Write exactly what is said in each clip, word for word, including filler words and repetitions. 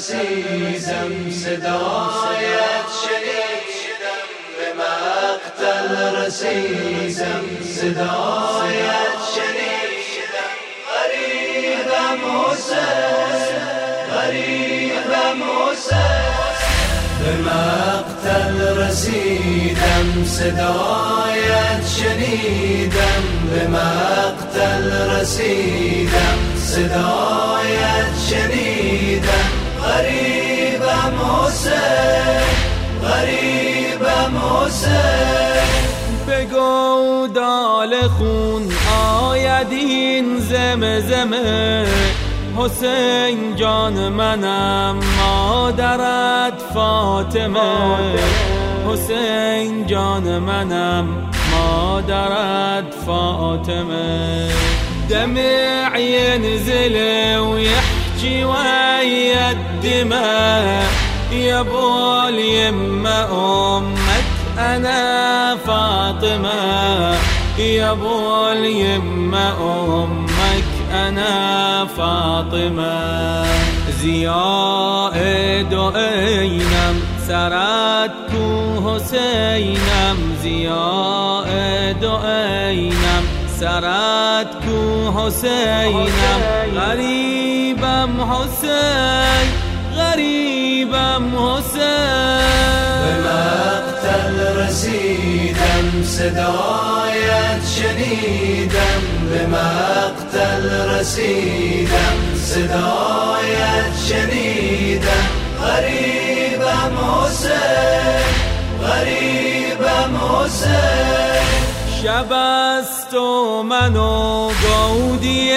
رسیدم صدایت شنیدم به مقتل رسیدم صدایت شنیدم غریبم حسین غریبم حسین به مقتل رسیدم صدایت شنیدم به مقتل رسیدم صدایت شنیدم غریبم حسین غریبم حسین بگو دال خون آید این زمزمه حسین جان منم مادرت فاطمه حسین جان منم مادرت فاطمه دمع ينزل ويحكي ويا الدماء يا ابو اليمة امك انا فاطمة يا ابو اليمة امك انا فاطمة زياد اينم سرتكو حسينم زياد اينم سرتكو حسینم غریبم حسین غریبم حسین به مقتل رسیدم صدایت شنیدم به مقتل رسیدم صدایت شنیدم غریبم حسین غریبم حسین شب است و من و گودی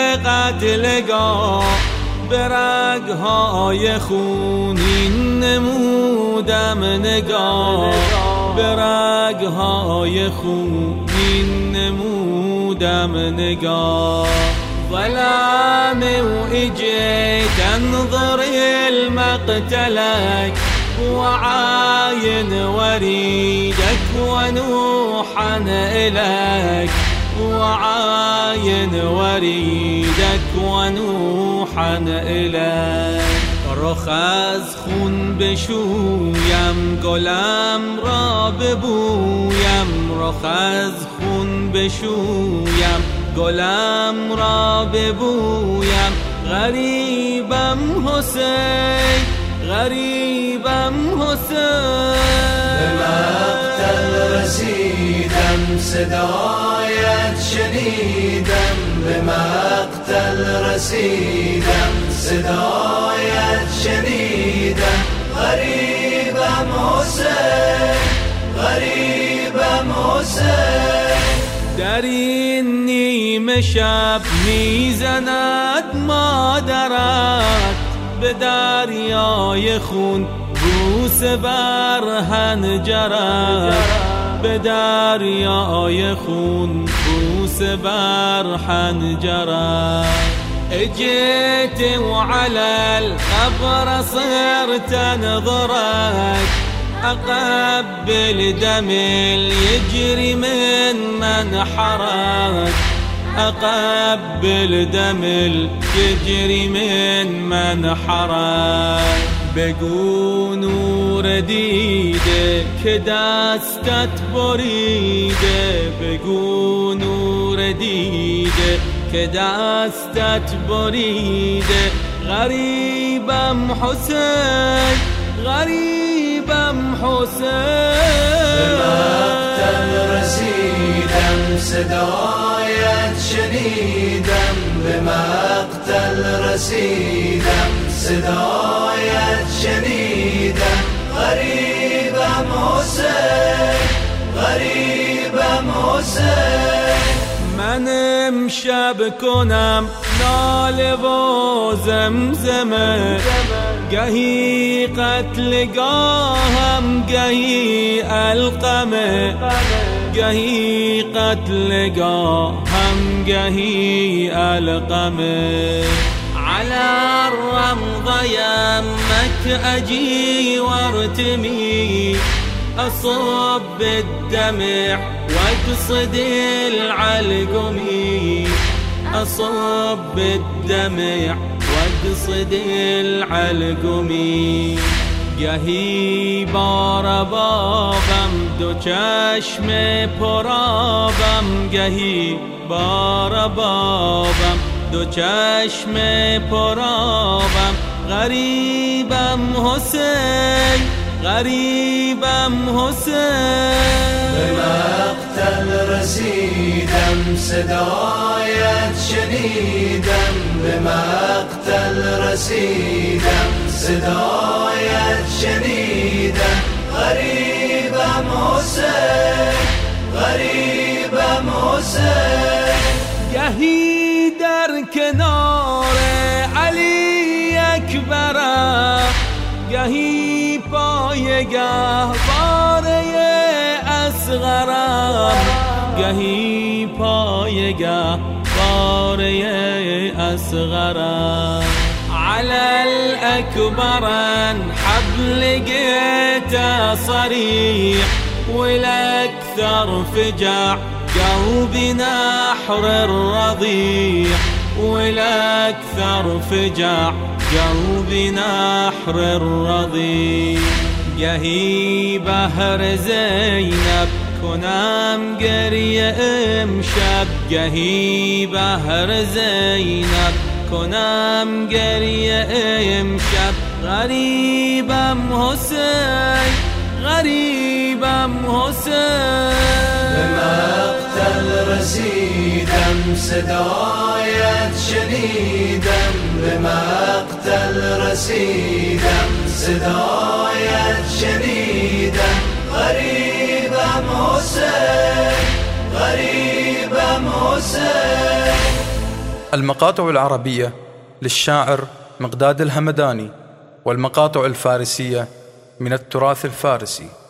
قتلگاه به رگهای خونین نمودم نگاه به رگهای خونین نمودم نگاه ظلام واجيت انظر المقتلك وعاين وريدك ونوحا إليك وعاين وريدك ونوحا إليك رخز خون بشویم گلم را ببویم رخز خون بشویم گلم را ببویم غریبم حسین غریبم حسین به مقتل رسیدم صدایت شنیدم به مقتل رسیدم صدایت شنیدم غریبم حسین غریبم حسین در این نیمه شب میزند مادرت به دریای خون بوس بر حنجرت به دریای خون بوس بر حنجرت اجيت وعلى القبر صرت انظرك اقبل دم يجري من منحرك اقبل دم يجري من منحرك بگو نور دیده که دستت بریده بگو نور دیده که دستت بریده غریبم حسین غریبم حسین به مقتل رسیدم صدایت شنیدم به مقتل رسیدم صدایت شنیدم غریبم حسین غریبم حسین من امشب کنم ناله و زمزمه گهی قتلگاهم گهی القمه گهی قتلگاهم گهی القمه على الرمض يمك أجي وارتمي أصب الدمع واقصد العلقمي أصب الدمع مقصد العلقمی. گهی بار بابم دو چشم پرابم، گهی بار بابم دو چشم پرابم. غریبم حسین، غریبم حسین. به مقتل رسیدم صدایت شنیدم، به مقتل رسیدم صدایت شنیدم. غریبم حسین، غریبم حسین. گهی در کنار علی اکبرم، گهی پایگه باره اصغرم، گهی پایگه باره اصغرم. على الأكبر حبل جيت صريح، والأكثر فجع قلبي نحر الرضيع، والأكثر فجع قلبي نحر الرضيع. گهی بهر زینب کنم گریه امشب، گهی بهر زینب کنم گریه امشب. غریبم حسین، غریبم حسین. به مقتل رسیدم صدایت شنیدم، به مقتل رسیدم صدایت شنیدم. غریبم حسین، غریبم حسین. المقاطع العربية للشاعر مقداد الهمداني، والمقاطع الفارسية من التراث الفارسي.